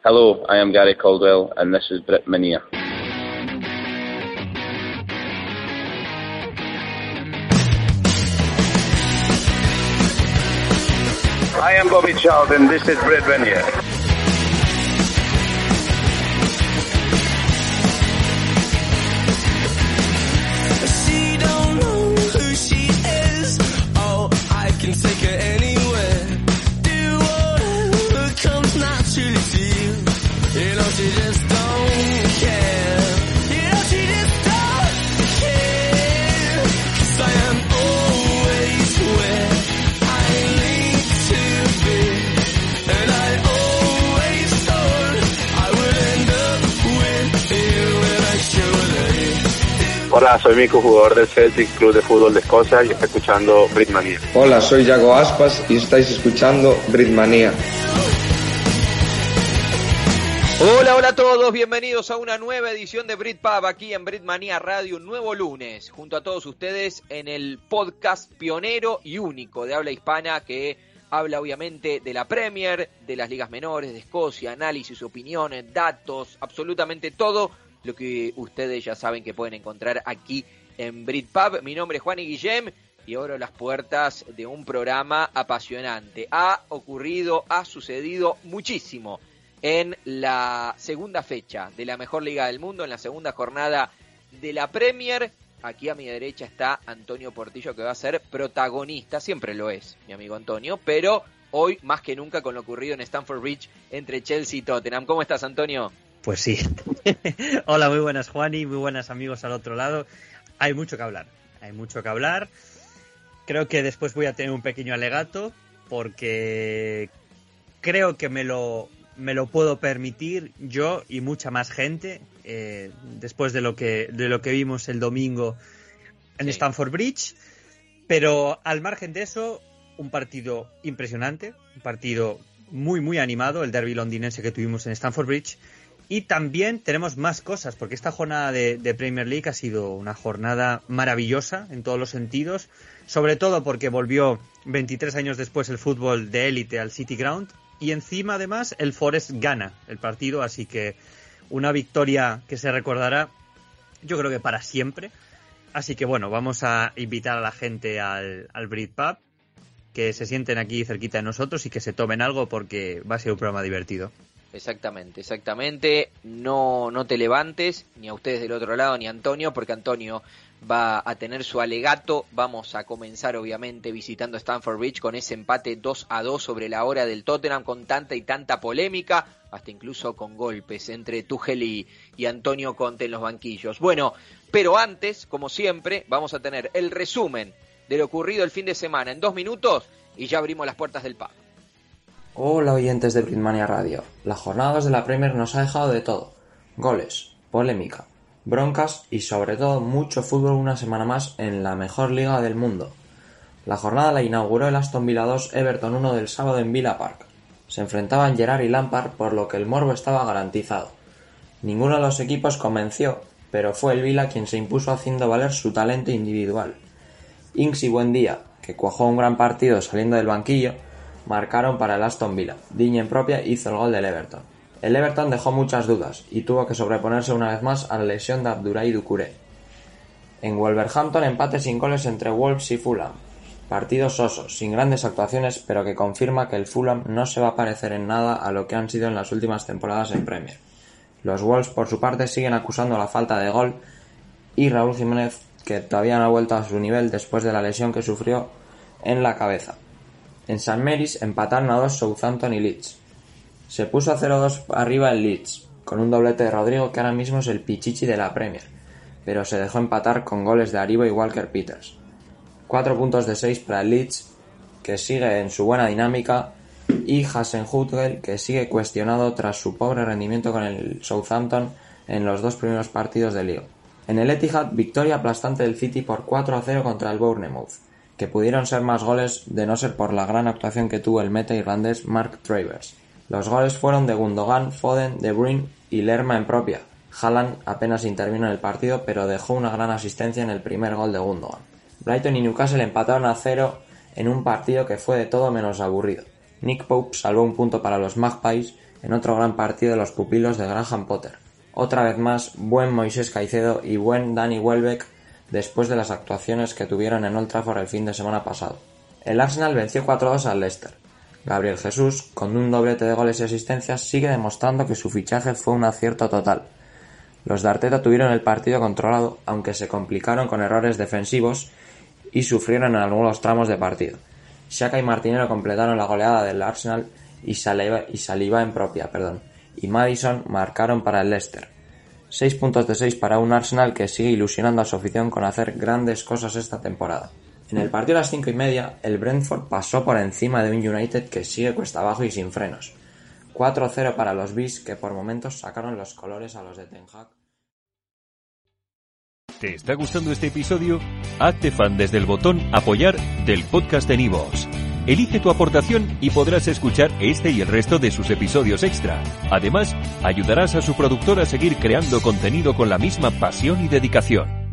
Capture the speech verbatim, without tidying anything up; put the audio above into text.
Hello, I am Gary Caldwell, and this is Brit Mania. I am Bobby Charlton, this is Brit Mania. She don't know who she is. Oh, I can take her anywhere. Do whatever comes naturally to you. You know she just don't care. You know she just don't care. 'Cause I am always where I need to be. And I always thought I would end up with you. And I surely. Hola, soy Mico, jugador del Celtic Club de Fútbol de Escocia, y estoy escuchando Brit Mania. Hola, soy Yago Aspas y estáis escuchando Brit Mania. Hola, hola a todos, bienvenidos a una nueva edición de Brit Pub aquí en Brit Mania Radio, un nuevo lunes, junto a todos ustedes en el podcast pionero y único de habla hispana que habla obviamente de la Premier, de las ligas menores, de Escocia, análisis, opiniones, datos, absolutamente todo lo que ustedes ya saben que pueden encontrar aquí en Brit Pub. Mi nombre es Juan y Guillem y abro las puertas de un programa apasionante. Ha ocurrido, ha sucedido muchísimo en la segunda fecha de la mejor liga del mundo, en la segunda jornada de la Premier. Aquí a mi derecha está Antonio Portillo, que va a ser protagonista, siempre lo es, mi amigo Antonio, pero hoy más que nunca con lo ocurrido en Stamford Bridge entre Chelsea y Tottenham. ¿Cómo estás, Antonio? Pues sí. Hola, muy buenas, Juani, muy buenas amigos al otro lado. Hay mucho que hablar, hay mucho que hablar. Creo que después voy a tener un pequeño alegato, porque creo que me lo... me lo puedo permitir yo y mucha más gente eh, después de lo que de lo que vimos el domingo en sí. Stamford Bridge, pero al margen de eso, un partido impresionante, un partido muy muy animado, el derbi londinense que tuvimos en Stamford Bridge, y también tenemos más cosas, porque esta jornada de, de Premier League ha sido una jornada maravillosa en todos los sentidos, sobre todo porque volvió veintitrés años después el fútbol de élite al City Ground. Y encima, además, el Forest gana el partido, así que una victoria que se recordará, yo creo que para siempre. Así que bueno, vamos a invitar a la gente al, al Brit Pub, que se sienten aquí cerquita de nosotros y que se tomen algo, porque va a ser un programa divertido. Exactamente, exactamente. No, no te levantes, ni a ustedes del otro lado, ni a Antonio, porque Antonio va a tener su alegato. Vamos a comenzar obviamente visitando Stamford Bridge con ese empate dos a dos sobre la hora del Tottenham, con tanta y tanta polémica, hasta incluso con golpes entre Tuchel y, y Antonio Conte en los banquillos. Bueno, pero antes, como siempre, vamos a tener el resumen de lo ocurrido el fin de semana en dos minutos y ya abrimos las puertas del pub. Hola oyentes de Brit Mania Radio. La jornada dos de la Premier nos ha dejado de todo: goles, polémica, broncas y sobre todo mucho fútbol una semana más en la mejor liga del mundo. La jornada la inauguró el Aston Villa dos Everton uno del sábado en Villa Park. Se enfrentaban Gerrard y Lampard, por lo que el morbo estaba garantizado. Ninguno de los equipos convenció, pero fue el Villa quien se impuso haciendo valer su talento individual. Ings y Buendía, que cuajó un gran partido saliendo del banquillo, marcaron para el Aston Villa. Digne en propia hizo el gol del Everton. El Everton dejó muchas dudas y tuvo que sobreponerse una vez más a la lesión de Abdoulaye Doucouré. En Wolverhampton, empate sin goles entre Wolves y Fulham. Partido soso, sin grandes actuaciones, pero que confirma que el Fulham no se va a parecer en nada a lo que han sido en las últimas temporadas en Premier. Los Wolves, por su parte, siguen acusando la falta de gol, y Raúl Jiménez, que todavía no ha vuelto a su nivel después de la lesión que sufrió en la cabeza. En Saint Mary's empataron a dos Southampton y Leeds. Se puso a cero dos arriba el Leeds, con un doblete de Rodrigo, que ahora mismo es el pichichi de la Premier, pero se dejó empatar con goles de Aribo y Walker Peters. Cuatro puntos de seis para el Leeds, que sigue en su buena dinámica, y Hasenhüttl, que sigue cuestionado tras su pobre rendimiento con el Southampton en los dos primeros partidos de liga. En el Etihad, victoria aplastante del City por cuatro a cero contra el Bournemouth, que pudieron ser más goles de no ser por la gran actuación que tuvo el meta irlandés Mark Travers. Los goles fueron de Gundogan, Foden, De Bruyne y Lerma en propia. Haaland apenas intervino en el partido, pero dejó una gran asistencia en el primer gol de Gundogan. Brighton y Newcastle empataron a cero en un partido que fue de todo menos aburrido. Nick Pope salvó un punto para los Magpies en otro gran partido de los pupilos de Graham Potter. Otra vez más, buen Moisés Caicedo y buen Danny Welbeck después de las actuaciones que tuvieron en Old Trafford el fin de semana pasado. El Arsenal venció cuatro dos al Leicester. Gabriel Jesús, con un doblete de goles y asistencias, sigue demostrando que su fichaje fue un acierto total. Los de Arteta tuvieron el partido controlado, aunque se complicaron con errores defensivos y sufrieron en algunos tramos de partido. Xhaka y Martinelli completaron la goleada del Arsenal y Saliba, y Saliba en propia, perdón, y Maddison marcaron para el Leicester. seis puntos de seis para un Arsenal que sigue ilusionando a su afición con hacer grandes cosas esta temporada. En el partido a las cinco y media, el Brentford pasó por encima de un United que sigue cuesta abajo y sin frenos. cuatro cero para los Bees, que por momentos sacaron los colores a los de Ten Hag. ¿Te está gustando este episodio? Hazte fan desde el botón Apoyar del podcast de Nivos. Elige tu aportación y podrás escuchar este y el resto de sus episodios extra. Además, ayudarás a su productor a seguir creando contenido con la misma pasión y dedicación.